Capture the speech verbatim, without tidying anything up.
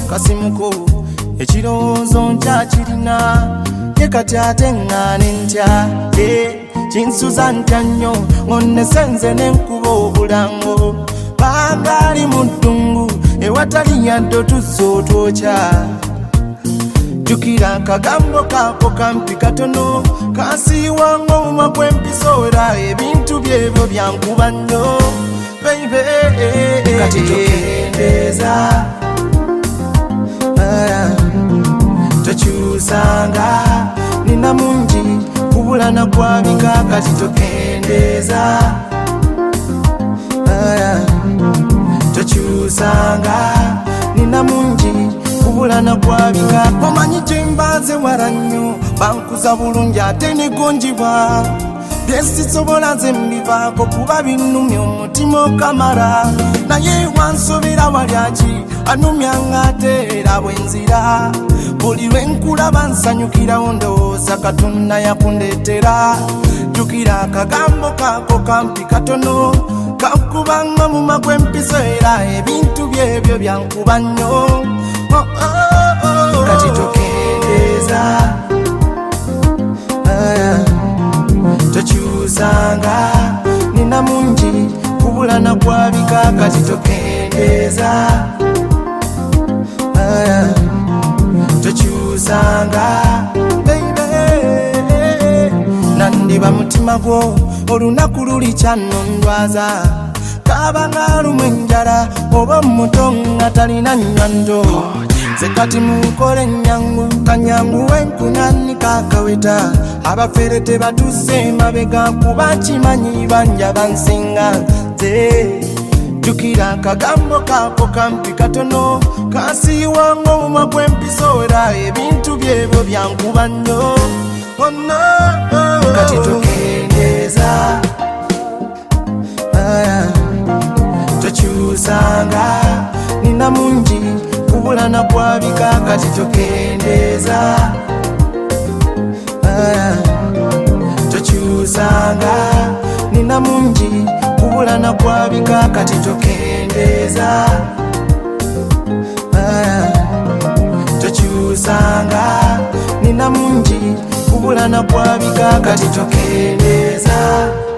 kasimuko ekirowoozo nkya kirina ye kati ate ŋŋaane ntya kinsuza ntya nnyo ngonnesenze n'enkuba obulango bangali mu ddungu ewatali yadde otuzza otwokya jjukira akagambo kaako kampi katono kansiiwa ng'omumwa gw'empisoora ebintu byebyo byankuba nnyo beibe kati tokendeeza tokyusanga nina mungi kubulana kwabika kati tokendeeza tokyusanga nina mungi kubulana kwabika omanyi gyembanze wala nnyo bankuza bulungi ate negonjibwa byesisobola nze mbivaako kuba binnumya omutima okamala naye wansobera walyaki anumyanga ate era bwenzira buli lwenkulaba nsanyukirawo ndowooza Katonda yakundeetera jjukira akagambo kaako kampi katono kankubanga mu magwa empiso era ebintu byebyo byankuba nnyo kati tokendeeza tokyusanga nina mungi kubulana kwabika kati tokendeeza tokyusanga nandiba mutima gwo olunaku luli kyannondwaza kabanga lumu enjala oba omuto nga talina nnywanto sekati mukole ennyangu kanyangu wenkunani kakaweta abafere tebatuse mabega kuba kimanyi banja bansinga nze jjukira akagambo kaako kampi katono kansiiwa ng'omumwa gw'empisoora ebintu byebyo byankuba nnyo kati tokendeeza tokyusanga nina mungi kubulana kwabika kati tokendeeza tokyusanga nina mungi kubulana kwabika kati tokendeeza tokyusanga nina mungi kubulana kwabika kati tokendeeza